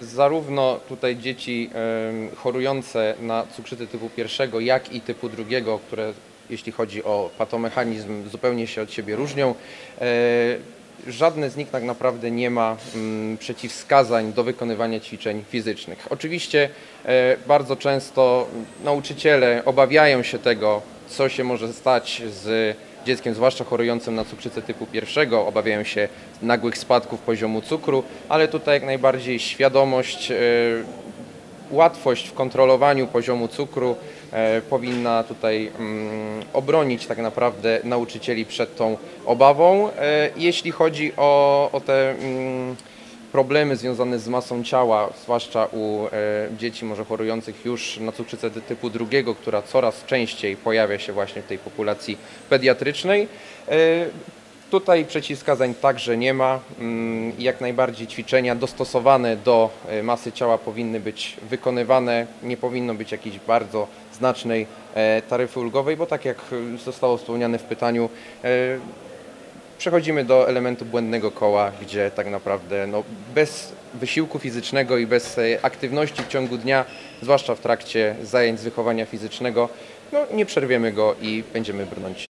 Zarówno tutaj dzieci chorujące na cukrzycę typu pierwszego, jak i typu drugiego, które jeśli chodzi o patomechanizm zupełnie się od siebie różnią. Żadne z nich tak naprawdę nie ma przeciwwskazań do wykonywania ćwiczeń fizycznych. Oczywiście bardzo często nauczyciele obawiają się tego, co się może stać z dzieckiem, zwłaszcza chorującym na cukrzycę typu pierwszego, obawiają się nagłych spadków poziomu cukru, ale tutaj jak najbardziej świadomość, łatwość w kontrolowaniu poziomu cukru powinna tutaj obronić tak naprawdę nauczycieli przed tą obawą. Jeśli chodzi o te problemy związane z masą ciała, zwłaszcza u dzieci może chorujących już na cukrzycę typu drugiego, która coraz częściej pojawia się właśnie w tej populacji pediatrycznej. Tutaj przeciwwskazań także nie ma. Jak najbardziej ćwiczenia dostosowane do masy ciała powinny być wykonywane. Nie powinno być jakiejś bardzo znacznej taryfy ulgowej, bo tak jak zostało wspomniane w pytaniu, przechodzimy do elementu błędnego koła, gdzie tak naprawdę bez wysiłku fizycznego i bez aktywności w ciągu dnia, zwłaszcza w trakcie zajęć z wychowania fizycznego, nie przerwiemy go i będziemy brnąć.